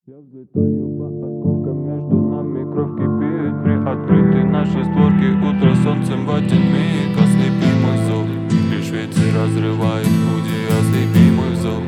Я взлетаю по осколкам, между нами кровь кипит. Приоткрыты наши створки, утро солнцем в один миг. Ослепи мой зов, лишь ветер разрывает груди. Ослепи мой зов.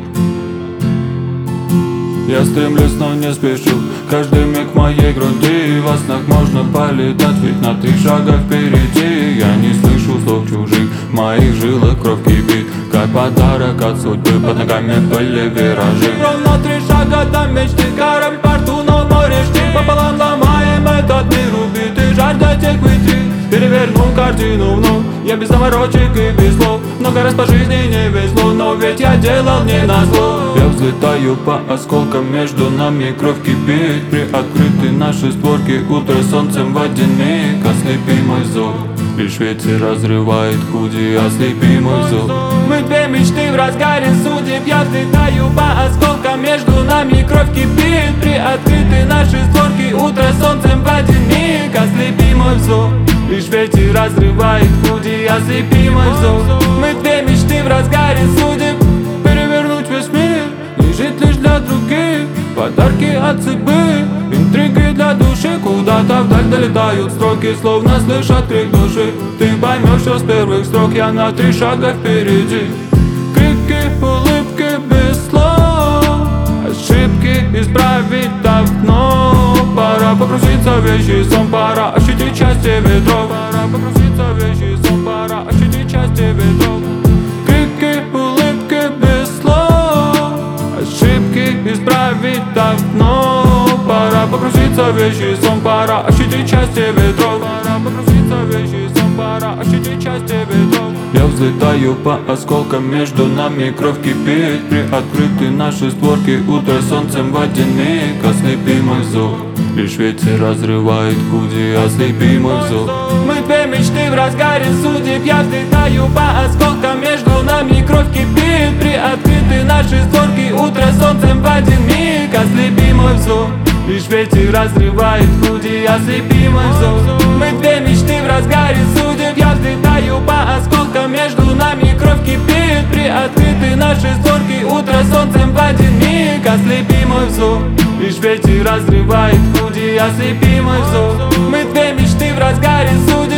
Я стремлюсь, но не спешу, каждый миг моей груди. Во снах можно полетать, ведь на 3 шага впереди. Я не слышу слов чужих, в моих жилах кровь кипит. Как подарок от судьбы, под ногами были виражи. Ровно 3 шага до мечты, корабль в порту, но море штиль. Пополам ломаем этот мир, убитый, жажда тех выйти. Переверну картину вновь, я без заморочек и без слов. Много раз по жизни не везло, но ведь я делал не назло. Я взлетаю по осколкам, между нами кровь кипит. Приоткрыты наши створки, утро солнцем в один миг. Ослепи мой зов, лишь ветер разрывает худи. Ослепи мой зов. Мы две мечты в разгаре судеб. Я взлетаю по осколкам, между нами кровь кипит. Приоткрыты наши створки, утро солнцем в один миг. Ослепи мой зов, лишь ветер разрывает худи. Ослепи мой зов. Мы две мечты в разгаре судеб. Перевернуть весь мир и жить лишь для других. Подарки от судьбы, интриги для души. Куда-то вдаль долетают строки, словно слышат крик души. Ты поймешь, что с первых строк я на 3 шага впереди. Крики, улыбки без слов, ошибки исправить давно. Пора погрузиться в вещий сон, пора ощутить счастье ветров. Пора погрузиться в вещий сон, пора ощутить счастье ветров. Крики, улыбки без слов, ошибки исправить давно. Пора погрузиться в вещий сон, пора ощутить счастье ветров. Пора погрузиться в вещий сон, пора ощутить счастье ветров. Я взлетаю по осколкам, между нами кровь кипит. Приоткрыты наши створки, утро солнцем в один миг. Ослепи мой зов, лишь ветер разрывает худи. Ослепи мой зов. Мы две мечты в разгаре судеб. Я взлетаю по осколкам, между нами кровь кипит. Приоткрыты наши створки, утро солнцем в один миг. Ослепи мой зов, лишь ветер разрывает худи. Ослепи мой зов. Мы две мечты в разгаре судеб. Я взлетаю по осколкам, между нами кровь кипит. Приоткрыты наши створки, утро солнцем в один миг. Ослепи мой зов, лишь ветер разрывает худи. Ослепи мой зов. Мы две мечты в разгаре судеб.